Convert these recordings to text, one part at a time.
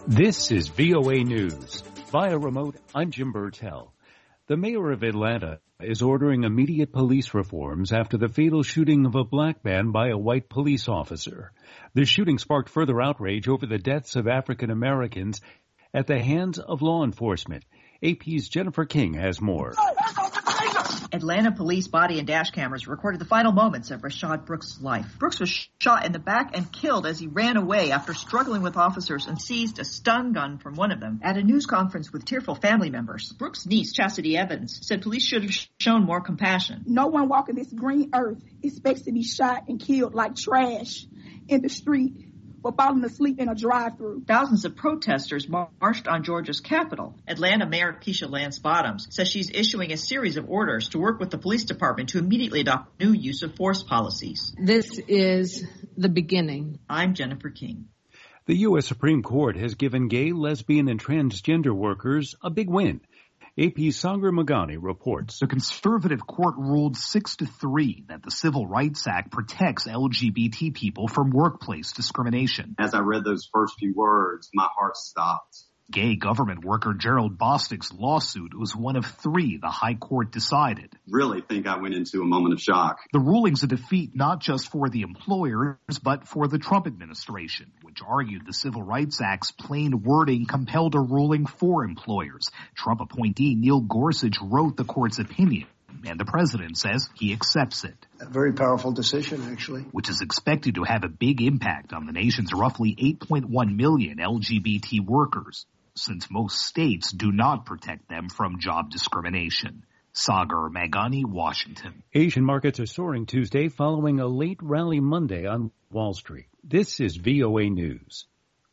This is VOA News. Via remote, I'm Jim Burtell. The mayor of Atlanta is ordering immediate police reforms after the fatal shooting of a black man by a white police officer. The shooting sparked further outrage over the deaths of African Americans at the hands of law enforcement. AP's Jennifer King has more. Atlanta police body and dash cameras recorded the final moments of Rayshard Brooks' life. Brooks was shot in the back and killed as he ran away after struggling with officers and seized a stun gun from one of them. At a news conference with tearful family members, Brooks' niece, Chastity Evans, said police should have shown more compassion. No one walking this green earth expects to be shot and killed like trash in the street for falling asleep in a drive-thru. Thousands of protesters marched on Georgia's Capitol. Atlanta Mayor Keisha Lance Bottoms says she's issuing a series of orders to work with the police department to immediately adopt new use of force policies. This is the beginning. I'm Jennifer King. The U.S. Supreme Court has given gay, lesbian, and transgender workers a big win. AP's Sagar Magani reports. The conservative court ruled 6-3 that the Civil Rights Act protects LGBT people from workplace discrimination. As I read those first few words, my heart stopped. Gay government worker Gerald Bostick's lawsuit was one of 3 the high court decided. Really think I went into a moment of shock. The ruling's a defeat not just for the employers, but for the Trump administration, which argued the Civil Rights Act's plain wording compelled a ruling for employers. Trump appointee Neil Gorsuch wrote the court's opinion, and the president says he accepts it. A very powerful decision, actually. Which is expected to have a big impact on the nation's roughly 8.1 million LGBT workers, since most states do not protect them from job discrimination. Sagar Magani, Washington. Asian markets are soaring Tuesday following a late rally Monday on Wall Street. This is VOA News.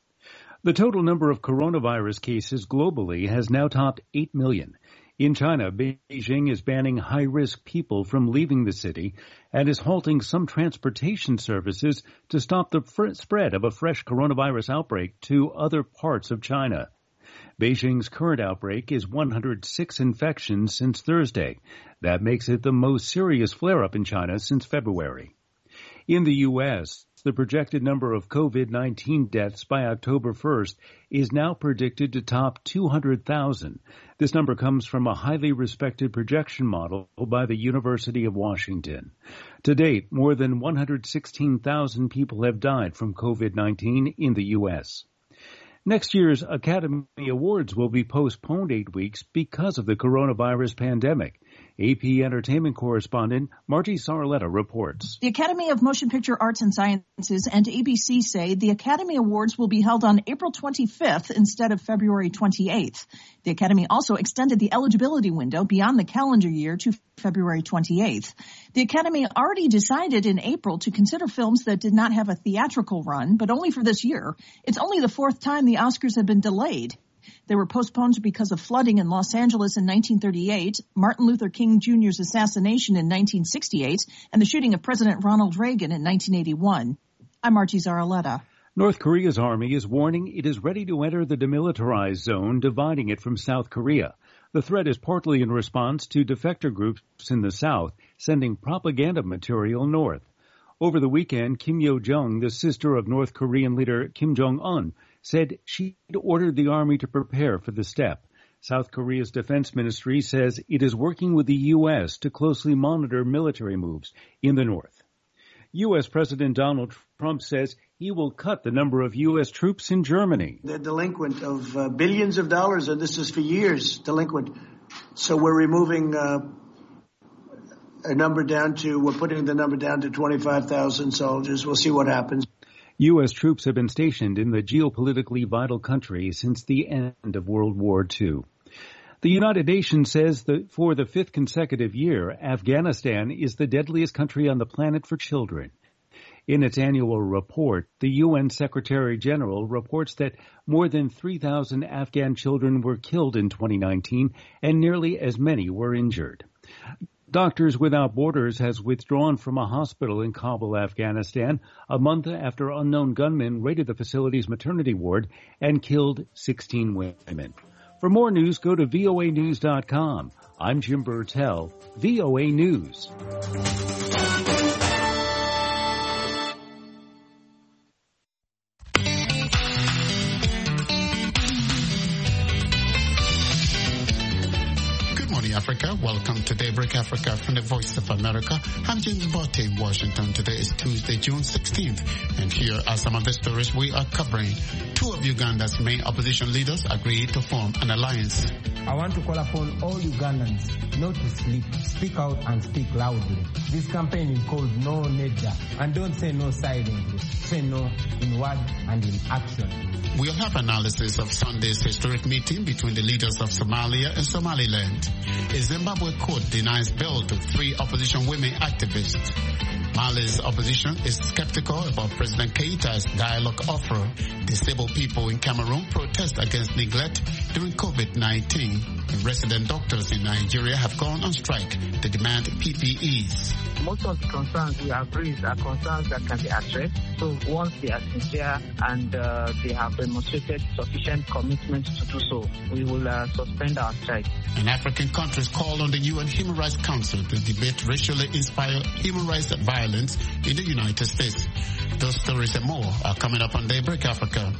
The total number of coronavirus cases globally has now topped 8 million. In China, Beijing is banning high-risk people from leaving the city and is halting some transportation services to stop the spread of a fresh coronavirus outbreak to other parts of China. Beijing's current outbreak is 106 infections since Thursday. That makes it the most serious flare-up in China since February. In the U.S., the projected number of COVID-19 deaths by October 1st is now predicted to top 200,000. This number comes from a highly respected projection model by the University of Washington. To date, more than 116,000 people have died from COVID-19 in the U.S. Next year's Academy Awards will be postponed 8 weeks because of the coronavirus pandemic. AP entertainment correspondent Margie Saraletta reports. The Academy of Motion Picture Arts and Sciences and ABC say the Academy Awards will be held on April 25th instead of February 28th. The Academy also extended the eligibility window beyond the calendar year to February 28th. The Academy already decided in April to consider films that did not have a theatrical run, but only for this year. It's only the 4th time the Oscars have been delayed. They were postponed because of flooding in Los Angeles in 1938, Martin Luther King Jr.'s assassination in 1968, and the shooting of President Ronald Reagan in 1981. I'm Margie Zaraletta. North Korea's army is warning it is ready to enter the demilitarized zone, dividing it from South Korea. The threat is partly in response to defector groups in the south sending propaganda material north. Over the weekend, Kim Yo-jong, the sister of North Korean leader Kim Jong-un, said she'd ordered the army to prepare for the step. South Korea's defense ministry says it is working with the U.S. to closely monitor military moves in the north. U.S. President Donald Trump says he will cut the number of U.S. troops in Germany. They're delinquent of billions of dollars, and this is for years delinquent. So we're removing we're putting the number down to 25,000 soldiers. We'll see what happens. U.S. troops have been stationed in the geopolitically vital country since the end of World War II. The United Nations says that for the 5th consecutive year, Afghanistan is the deadliest country on the planet for children. In its annual report, the UN Secretary General reports that more than 3,000 Afghan children were killed in 2019 and nearly as many were injured. Doctors Without Borders has withdrawn from a hospital in Kabul, Afghanistan, a month after unknown gunmen raided the facility's maternity ward and killed 16 women. For more news, go to voanews.com. I'm Jim Burtell, VOA News. morning, Africa. Welcome to Daybreak Africa from the Voice of America. I'm James Botte in Washington. Today is Tuesday, June 16th. And here are some of the stories we are covering. Two of Uganda's main opposition leaders agreed to form an alliance. I want to call upon all Ugandans not to sleep, speak out and speak loudly. This campaign is called No Nedda. And don't say no silently. Say no in word and in action. We'll have analysis of Sunday's historic meeting between the leaders of Somalia and Somaliland. A Zimbabwe court denies bail to 3 opposition women activists. Mali's opposition is skeptical about President Keita's dialogue offer. Disabled people in Cameroon protest against neglect during COVID-19. And resident doctors in Nigeria have gone on strike to demand PPEs. Most of the concerns we agree are concerns that can be addressed. So once they are sincere and they have demonstrated sufficient commitment to do so, we will suspend our strike. And African countries call on the UN Human Rights Council to debate racially inspired human rights violence in the United States. Those stories and more are coming up on Daybreak Africa.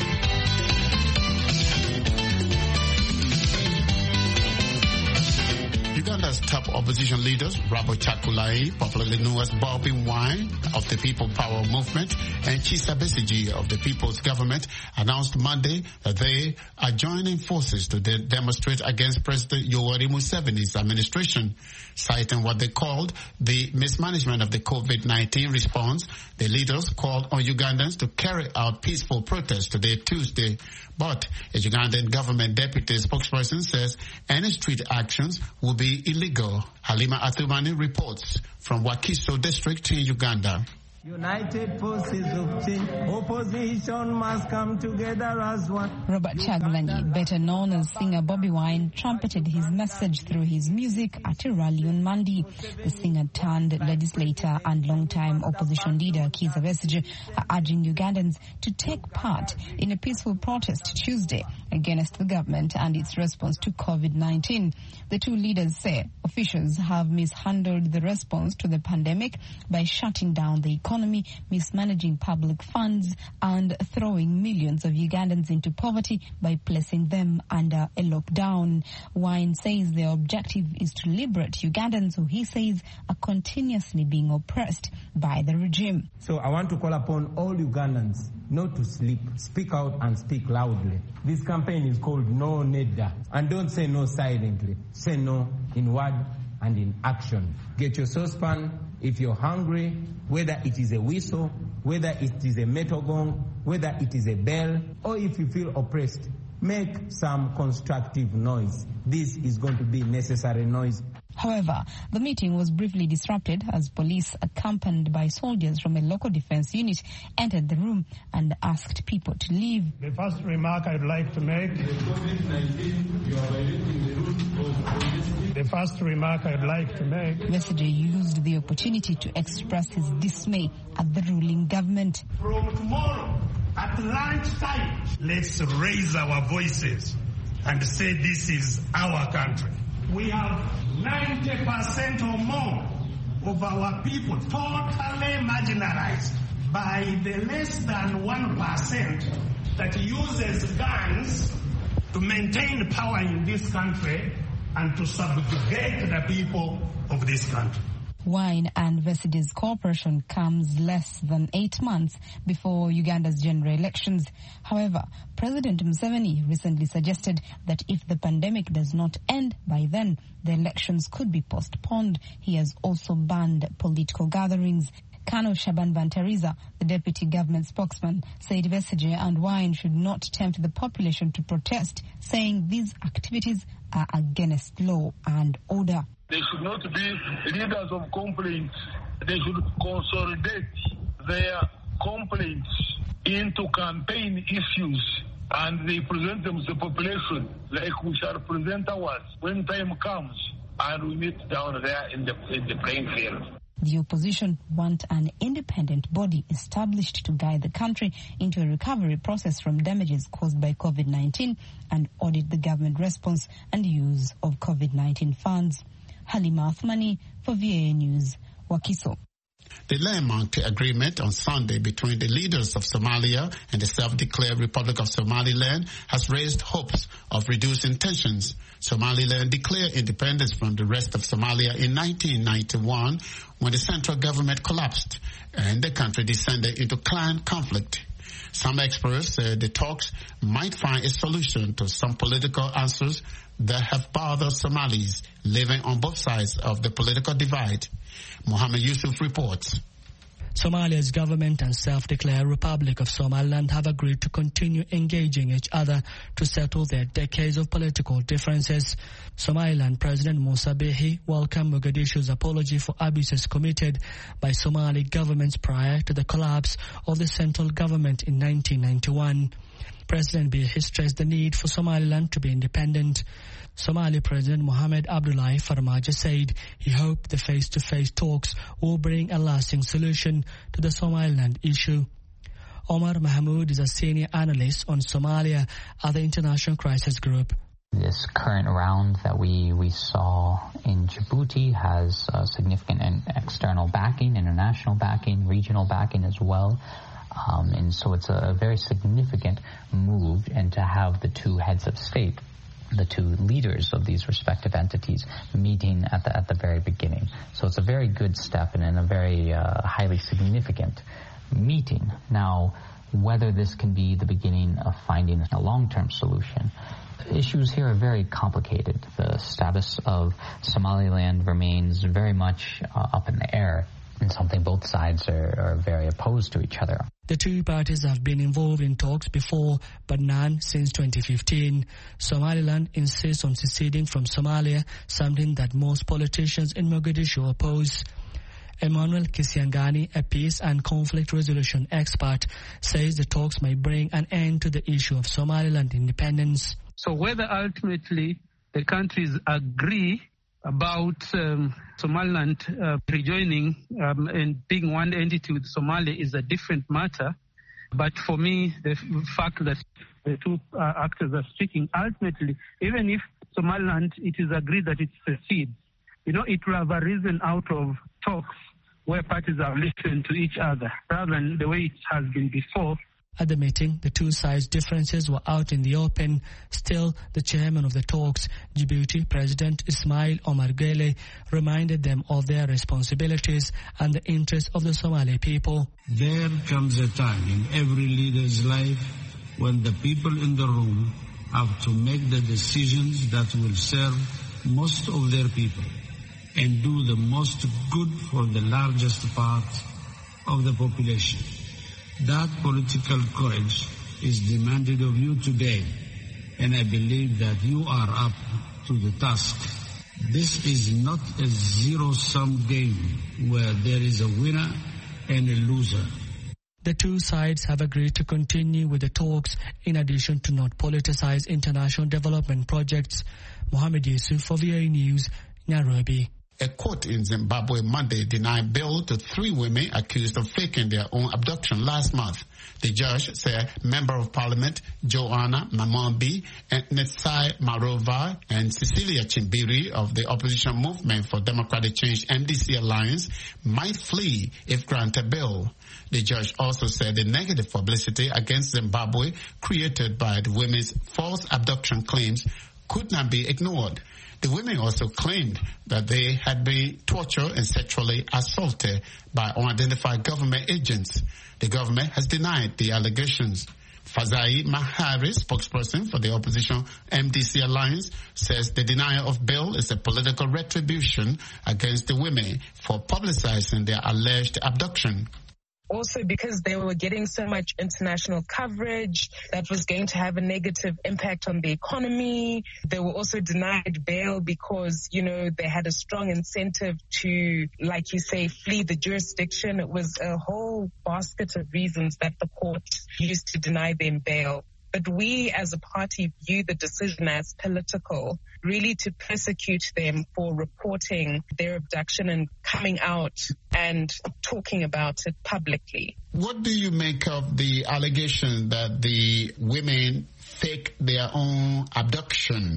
Uganda's top opposition leaders, Robert Chakulai, popularly known as Bobby Wine of the People Power Movement, and Kizza Besigye of the People's Government, announced Monday that they are joining forces to demonstrate against President Yoweri Museveni's administration. Citing what they called the mismanagement of the COVID-19 response, the leaders called on Ugandans to carry out peaceful protests today, Tuesday. But a Ugandan government deputy spokesperson says any street actions will be illegal. Halima Athumani reports from Wakiso district in Uganda. United forces of change, opposition must come together as one. Robert Chagulanyi, better known as singer Bobby Wine, trumpeted his message through his music at a rally on Monday. The singer turned legislator and longtime opposition leader Kizza Besigye are urging Ugandans to take part in a peaceful protest Tuesday against the government and its response to COVID-19. The two leaders say officials have mishandled the response to the pandemic by shutting down the economy, mismanaging public funds, and throwing millions of Ugandans into poverty by placing them under a lockdown. Wine says their objective is to liberate Ugandans who he says are continuously being oppressed by the regime. So I want to call upon all Ugandans not to sleep, speak out and speak loudly. This campaign is called No Nedda. And don't say no silently. Say no in word and in action. Get your saucepan if you're hungry, whether it is a whistle, whether it is a metal gong, whether it is a bell, or if you feel oppressed, make some constructive noise. This is going to be necessary noise. However, the meeting was briefly disrupted as police, accompanied by soldiers from a local defense unit, entered the room and asked people to leave. The first remark I'd like to make... Besigye used the opportunity to express his dismay at the ruling government. From tomorrow, at lunchtime, let's raise our voices and say this is our country. We have 90% or more of our people totally marginalized by the less than 1% that uses guns to maintain power in this country and to subjugate the people of this country. Wine and Besigye's cooperation comes less than 8 months before Uganda's general elections. However, President Museveni recently suggested that if the pandemic does not end by then, the elections could be postponed. He has also banned political gatherings. Colonel Shaban Bantariza, the deputy government spokesman, said Besigye and Wine should not tempt the population to protest, saying these activities are against law and order. They should not be leaders of complaints. They should consolidate their complaints into campaign issues and they present them to the population like we shall present ours when time comes and we meet down there in the playing field. The opposition want an independent body established to guide the country into a recovery process from damages caused by COVID-19 and audit the government response and use of COVID-19 funds. Halima Athumani for VOA News, Wakiso. The landmark agreement on Sunday between the leaders of Somalia and the self-declared Republic of Somaliland has raised hopes of reducing tensions. Somaliland declared independence from the rest of Somalia in 1991 when the central government collapsed and the country descended into clan conflict. Some experts say the talks might find a solution to some political answers that have bothered Somalis living on both sides of the political divide. Mohammed Yusuf reports. Somalia's government and self-declared Republic of Somaliland have agreed to continue engaging each other to settle their decades of political differences. Somaliland President Musa Bihi welcomed Mogadishu's apology for abuses committed by Somali governments prior to the collapse of the central government in 1991. President Bihi stressed the need for Somaliland to be independent. Somali President Mohamed Abdullahi Farmajo said he hoped the face-to-face talks will bring a lasting solution to the Somaliland issue. Omar Mahmoud is a senior analyst on Somalia at the International Crisis Group. This current round that we saw in Djibouti has significant external backing, international backing, regional backing as well. And so it's a very significant move, and to have the two heads of state, the two leaders of these respective entities, meeting at the very beginning. So it's a very good step and a very highly significant meeting. Now, whether this can be the beginning of finding a long-term solution, issues here are very complicated. The status of Somaliland remains very much up in the air, and something both sides are very opposed to each other. The two parties have been involved in talks before, but none since 2015. Somaliland insists on seceding from Somalia, something that most politicians in Mogadishu oppose. Emmanuel Kisiangani, a peace and conflict resolution expert, says the talks may bring an end to the issue of Somaliland independence. So whether ultimately the countries agree about Somaliland rejoining and being one entity with Somalia is a different matter. But for me, the fact that the two actors are speaking, ultimately, even if Somaliland, it is agreed that it secedes, it will have arisen out of talks where parties have listened to each other, rather than the way it has been before. At the meeting, the two sides' differences were out in the open. Still, the chairman of the talks, Djibouti President Ismail Omar Guelleh, reminded them of their responsibilities and the interests of the Somali people. There comes a time in every leader's life when the people in the room have to make the decisions that will serve most of their people and do the most good for the largest part of the population. That political courage is demanded of you today, and I believe that you are up to the task. This is not a zero-sum game where there is a winner and a loser. The two sides have agreed to continue with the talks in addition to not politicize international development projects. Mohammed Yusuf for VOA News, Nairobi. A court in Zimbabwe Monday denied bail to 3 women accused of faking their own abduction last month. The judge said Member of Parliament Joanna Mamombi and Netsai Marova and Cecilia Chimbiri of the Opposition Movement for Democratic Change MDC Alliance might flee if granted bail. The judge also said the negative publicity against Zimbabwe created by the women's false abduction claims could not be ignored. The women also claimed that they had been tortured and sexually assaulted by unidentified government agents. The government has denied the allegations. Fazai Mahari, spokesperson for the opposition MDC Alliance, says the denial of bail is a political retribution against the women for publicizing their alleged abduction. Also because they were getting so much international coverage that was going to have a negative impact on the economy. They were also denied bail because, they had a strong incentive to, like you say, flee the jurisdiction. It was a whole basket of reasons that the court used to deny them bail. But we as a party view the decision as political, really to persecute them for reporting their abduction and coming out and talking about it publicly. What do you make of the allegation that the women fake their own abduction?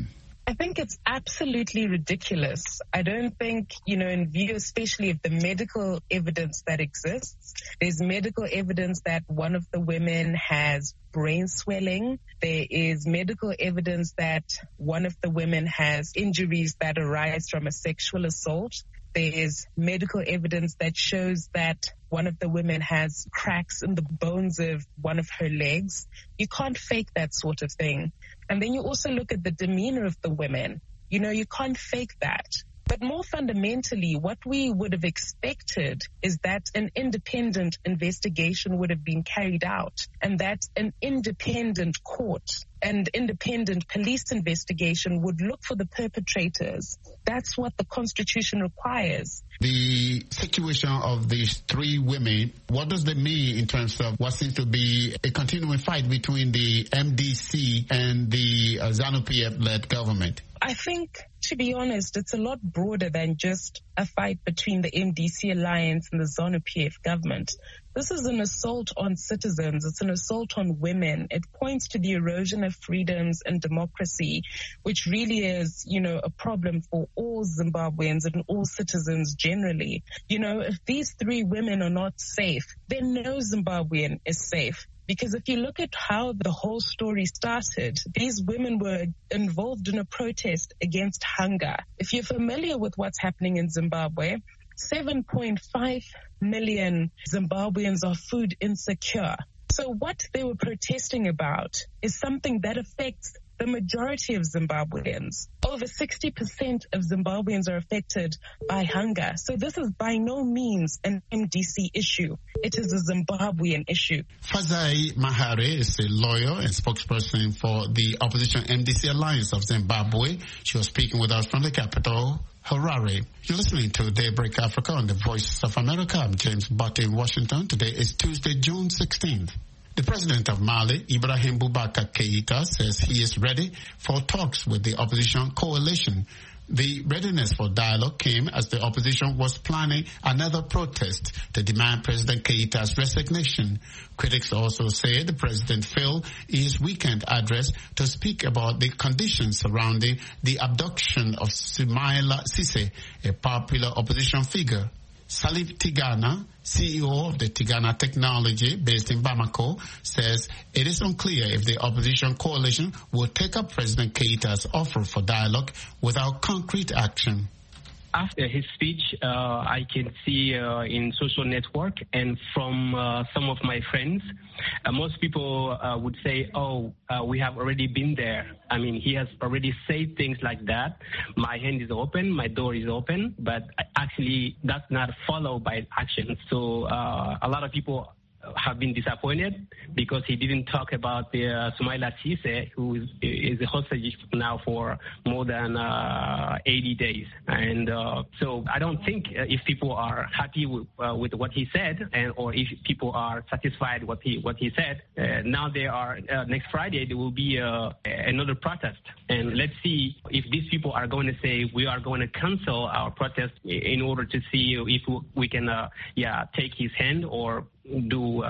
I think it's absolutely ridiculous. I don't think, in view especially of the medical evidence that exists, there's medical evidence that one of the women has brain swelling. There is medical evidence that one of the women has injuries that arise from a sexual assault. There is medical evidence that shows that one of the women has cracks in the bones of one of her legs. You can't fake that sort of thing. And then you also look at the demeanor of the women. You can't fake that. But more fundamentally, what we would have expected is that an independent investigation would have been carried out, and that an independent court and independent police investigation would look for the perpetrators. That's what the Constitution requires. The situation of these three women, what does that mean in terms of what seems to be a continuing fight between the MDC and the ZANU-PF-led government? I think, to be honest, it's a lot broader than just a fight between the MDC alliance and the ZANU-PF government. This is an assault on citizens. It's an assault on women. It points to the erosion of freedoms and democracy, which really is, a problem for all Zimbabweans and all citizens generally. If these three women are not safe, then no Zimbabwean is safe. Because if you look at how the whole story started, these women were involved in a protest against hunger. If you're familiar with what's happening in Zimbabwe, 7.5 million Zimbabweans are food insecure. So what they were protesting about is something that affects the majority of Zimbabweans. Over 60% of Zimbabweans are affected by hunger. So this is by no means an MDC issue. It is a Zimbabwean issue. Fazai Mahare is a lawyer and spokesperson for the opposition MDC Alliance of Zimbabwe. She was speaking with us from the capital, Harare. You're listening to Daybreak Africa on the Voice of America. I'm James Butt in Washington. Today is Tuesday, June 16th. The president of Mali, Ibrahim Boubacar Keïta, says he is ready for talks with the opposition coalition. The readiness for dialogue came as the opposition was planning another protest to demand President Keïta's resignation. Critics also say the president failed in his weekend address to speak about the conditions surrounding the abduction of Soumaïla Cissé, a popular opposition figure. Salif Tigana, CEO of the Tigana Technology based in Bamako, says it is unclear if the opposition coalition will take up President Keïta's offer for dialogue without concrete action. After his speech, I can see in social network and from some of my friends, most people would say, we have already been there. I mean, he has already said things like that. My hand is open, my door is open, but actually that's not followed by action. So a lot of people have been disappointed because he didn't talk about the Soumaïla Cissé, who is a hostage now for more than 80 days. And so I don't think if people are happy with what he said, or if people are satisfied what he said, now they are next Friday there will be another protest, and let's see if these people are going to say we are going to cancel our protest in order to see if we can take his hand or do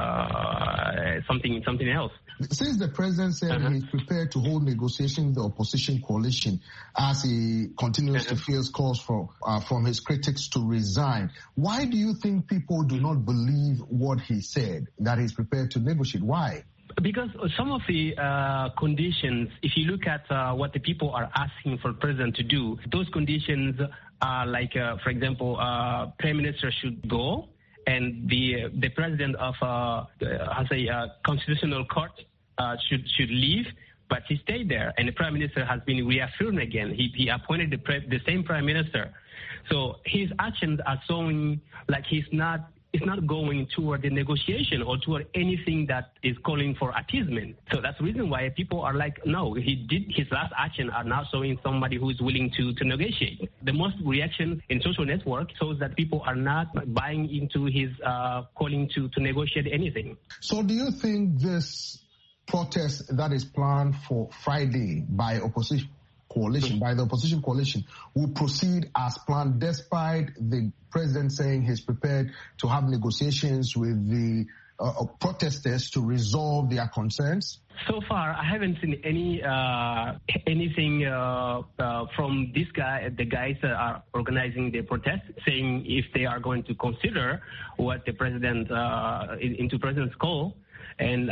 something else. Since the president said he's prepared to hold negotiations with the opposition coalition as he continues to face calls from his critics to resign, why do you think people do not believe what he said, that he's prepared to negotiate? Why? Because some of the conditions, if you look at what the people are asking for the president to do, those conditions are like, for example, Prime Minister should go, and the president of constitutional court should leave, but he stayed there, and the prime minister has been reaffirmed again. He appointed the same prime minister, so his actions are showing like he's not going toward the negotiation or toward anything that is calling for appeasement. So that's the reason why people are like, no, his last action are now showing somebody who is willing to negotiate. The most reaction in social network shows that people are not buying into his calling to negotiate anything. So do you think this protest that is planned for Friday by the opposition coalition will proceed as planned, despite the president saying he's prepared to have negotiations with the protesters to resolve their concerns? So far, I haven't seen anything from the guys that are organizing the protest, saying if they are going to consider what the president into president's call, and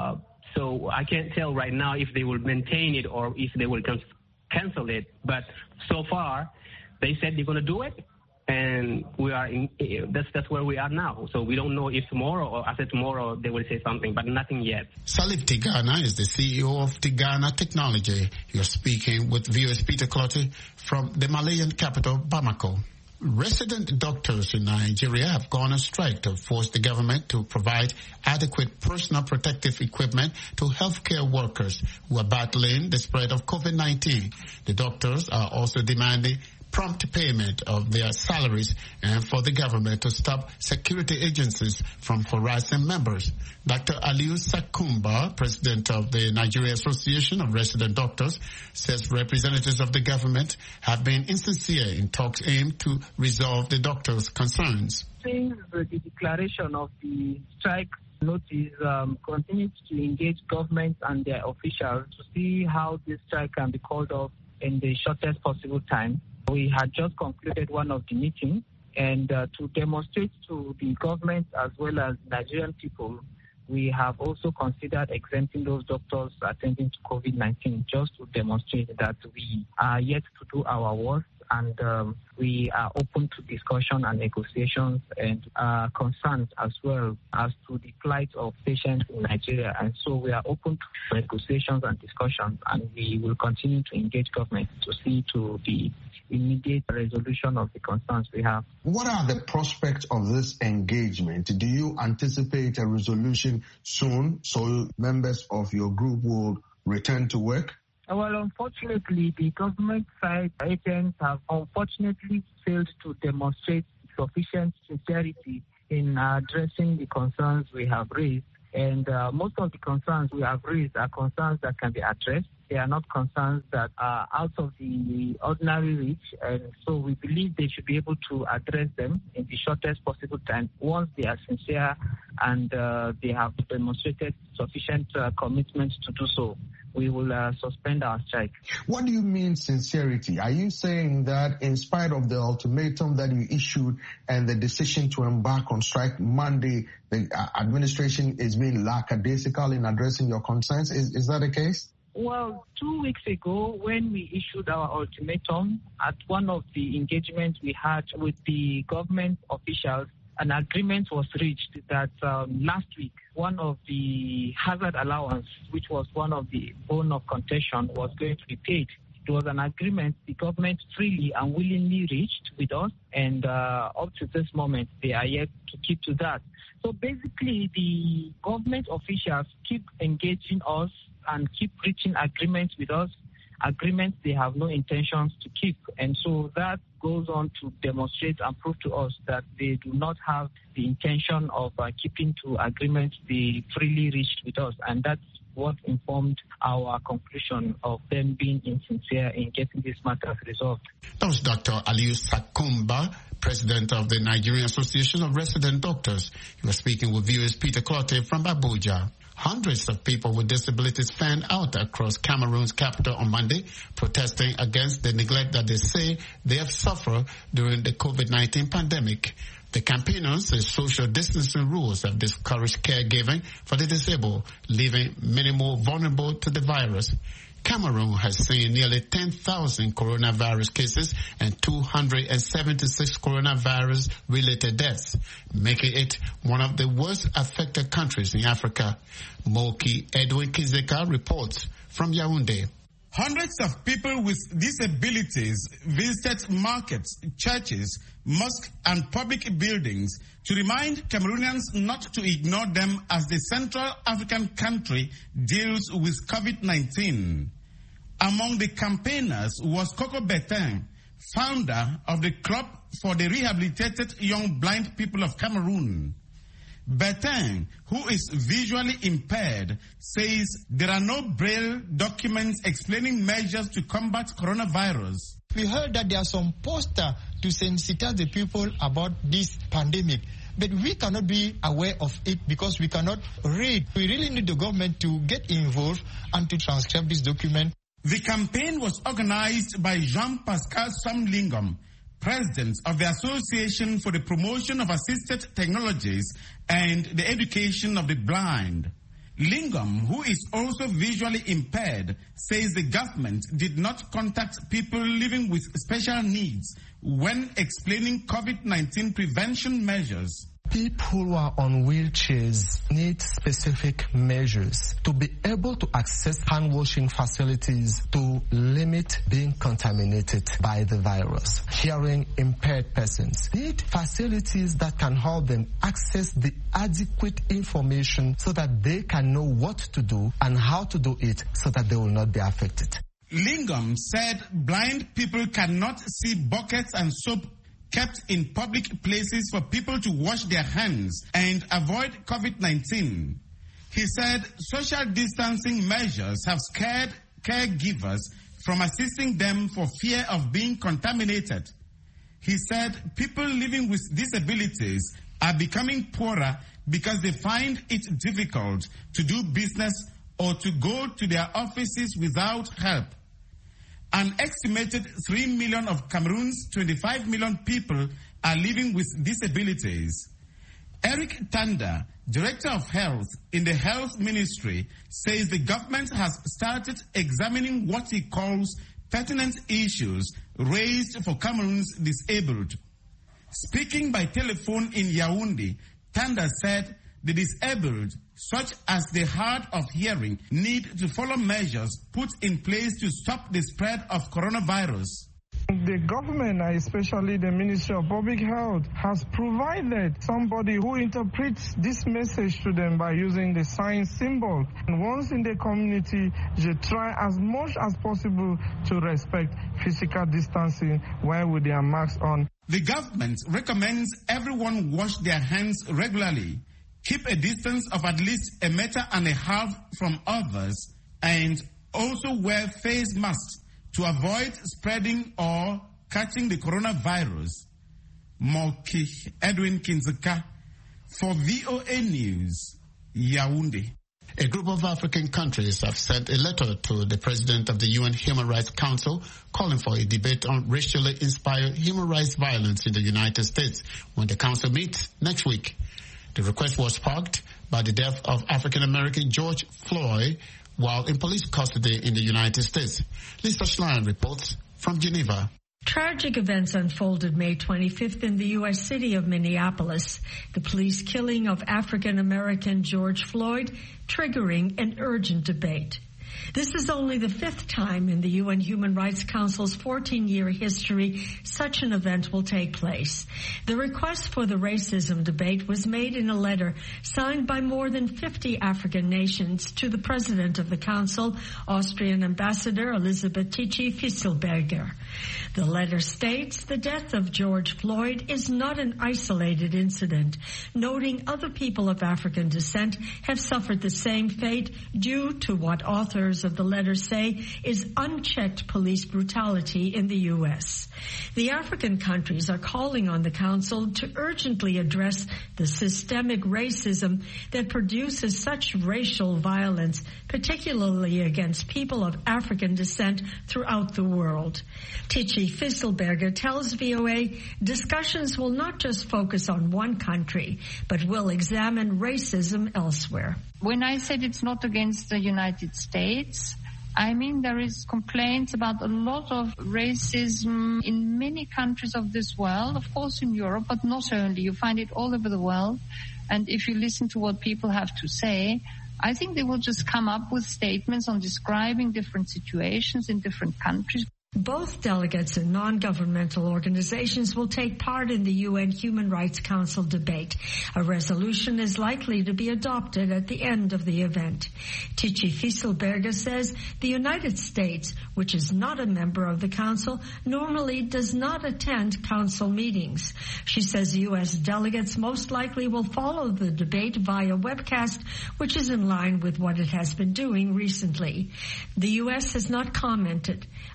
so I can't tell right now if they will maintain it or if they will cancel it. But so far, they said they're going to do it. And we are that's where we are now. So we don't know if tomorrow or after tomorrow they will say something, but nothing yet. Salif Tigana is the CEO of Tigana Technology. You're speaking with VOA's Peter Clottey from the Malian capital, Bamako. Resident doctors in Nigeria have gone on strike to force the government to provide adequate personal protective equipment to healthcare workers who are battling the spread of COVID-19. The doctors are also demanding prompt payment of their salaries and for the government to stop security agencies from harassing members. Dr. Aliyu Sakumba, president of the Nigeria Association of Resident Doctors, says representatives of the government have been insincere in talks aimed to resolve the doctors' concerns. Since the declaration of the strike notice continues to engage governments and their officials to see how this strike can be called off in the shortest possible time. We had just concluded one of the meetings, and to demonstrate to the government as well as Nigerian people, we have also considered exempting those doctors attending to COVID-19 just to demonstrate that we are yet to do our work, and we are open to discussion and negotiations and concerns as well as to the plight of patients in Nigeria. And so we are open to negotiations and discussions, and we will continue to engage government to see to the immediate resolution of the concerns we have. What are the prospects of this engagement? Do you anticipate a resolution soon so members of your group will return to work? Well, unfortunately, the government side agents have unfortunately failed to demonstrate sufficient sincerity in addressing the concerns we have raised. And most of the concerns we have raised are concerns that can be addressed. They are not concerns that are out of the ordinary reach. And so we believe they should be able to address them in the shortest possible time once they are sincere and they have demonstrated sufficient commitment to do so. We will suspend our strike. What do you mean sincerity? Are you saying that in spite of the ultimatum that you issued and the decision to embark on strike Monday, the administration is being lackadaisical in addressing your concerns? Is that the case? Well, 2 weeks ago, when we issued our ultimatum, at one of the engagements we had with the government officials, an agreement was reached that last week, one of the hazard allowance, which was one of the bone of contention, was going to be paid. It was an agreement the government freely and willingly reached with us, and up to this moment, they are yet to keep to that. So basically, the government officials keep engaging us and keep reaching agreements with us, agreements they have no intentions to keep. And so that goes on to demonstrate and prove to us that they do not have the intention of keeping to agreements they freely reached with us. And that's what informed our conclusion of them being insincere in getting this matter resolved. That was Dr. Aliyu Sakumba, president of the Nigerian Association of Resident Doctors. You were speaking with VOA's Peter Clottey from Abuja. Hundreds of people with disabilities fanned out across Cameroon's capital on Monday, protesting against the neglect that they say they have suffered during the COVID-19 pandemic. The campaigners say social distancing rules have discouraged caregiving for the disabled, leaving many more vulnerable to the virus. Cameroon has seen nearly 10,000 coronavirus cases and 276 coronavirus-related deaths, making it one of the worst affected countries in Africa. Moki Edwin Kizeka reports from Yaoundé. Hundreds of people with disabilities visited markets, churches, mosques, and public buildings to remind Cameroonians not to ignore them as the Central African country deals with COVID-19. Among the campaigners was Coco Bertin, founder of the Club for the Rehabilitated Young Blind People of Cameroon. Bertin, who is visually impaired, says there are no braille documents explaining measures to combat coronavirus. We heard that there are some posters to sensitize the people about this pandemic, but we cannot be aware of it because we cannot read. We really need the government to get involved and to transcribe this document. The campaign was organized by Jean-Pascal Samlingam, president of the Association for the Promotion of Assisted Technologies and the Education of the Blind. Lingam, who is also visually impaired, says the government did not contact people living with special needs when explaining COVID-19 prevention measures. People who are on wheelchairs need specific measures to be able to access hand-washing facilities to limit being contaminated by the virus. Hearing impaired persons need facilities that can help them access the adequate information so that they can know what to do and how to do it so that they will not be affected. Lingam said blind people cannot see buckets and soap kept in public places for people to wash their hands and avoid COVID-19. He said social distancing measures have scared caregivers from assisting them for fear of being contaminated. He said people living with disabilities are becoming poorer because they find it difficult to do business or to go to their offices without help. An estimated 3 million of Cameroon's 25 million people are living with disabilities. Eric Tanda, Director of Health in the Health Ministry, says the government has started examining what he calls pertinent issues raised for Cameroon's disabled. Speaking by telephone in Yaoundé, Tanda said the disabled, such as the hard of hearing, need to follow measures put in place to stop the spread of coronavirus. The government, especially the Ministry of Public Health, has provided somebody who interprets this message to them by using the sign symbol. And once in the community, they try as much as possible to respect physical distancing while with their masks on. The government recommends everyone wash their hands regularly, keep a distance of at least 1.5 meters from others, and also wear face masks to avoid spreading or catching the coronavirus. Moki Edwin Kinzeka for VOA News, Yaoundé. A group of African countries have sent a letter to the President of the UN Human Rights Council calling for a debate on racially inspired human rights violence in the United States when the Council meets next week. The request was sparked by the death of African-American George Floyd while in police custody in the United States. Lisa Schlein reports from Geneva. Tragic events unfolded May 25th in the U.S. city of Minneapolis. The police killing of African-American George Floyd triggering an urgent debate. This is only the 5th time in the UN Human Rights Council's 14-year history such an event will take place. The request for the racism debate was made in a letter signed by more than 50 African nations to the President of the Council, Austrian Ambassador Elisabeth Tichy-Fisselberger. The letter states the death of George Floyd is not an isolated incident, noting other people of African descent have suffered the same fate due to what authors of the letter say is unchecked police brutality in the U.S. The African countries are calling on the Council to urgently address the systemic racism that produces such racial violence, particularly against people of African descent throughout the world. Tichy-Fisselberger tells VOA discussions will not just focus on one country, but will examine racism elsewhere. When I said it's not against the United States, I mean there is complaints about a lot of racism in many countries of this world, of course in Europe, but not only. You find it all over the world. And if you listen to what people have to say, I think they will just come up with statements on describing different situations in different countries. Both delegates and non-governmental organizations will take part in the UN Human Rights Council debate. A resolution is likely to be adopted at the end of the event. Tichy-Fisselberger says the United States, which is not a member of the Council, normally does not attend Council meetings. She says U.S. delegates most likely will follow the debate via webcast, which is in line with what it has been doing recently. The U.S. has not commented. However, the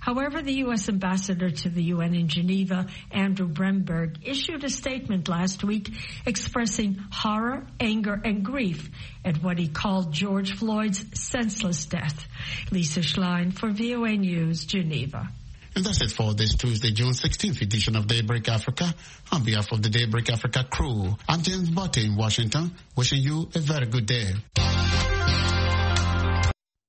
the U.S. ambassador to the UN in Geneva, Andrew Bremberg, issued a statement last week expressing horror, anger, and grief at what he called George Floyd's senseless death. Lisa Schlein for VOA News, Geneva. And that's it for this Tuesday, June 16th edition of Daybreak Africa. On behalf of the Daybreak Africa crew, I'm James Botte in Washington, wishing you a very good day.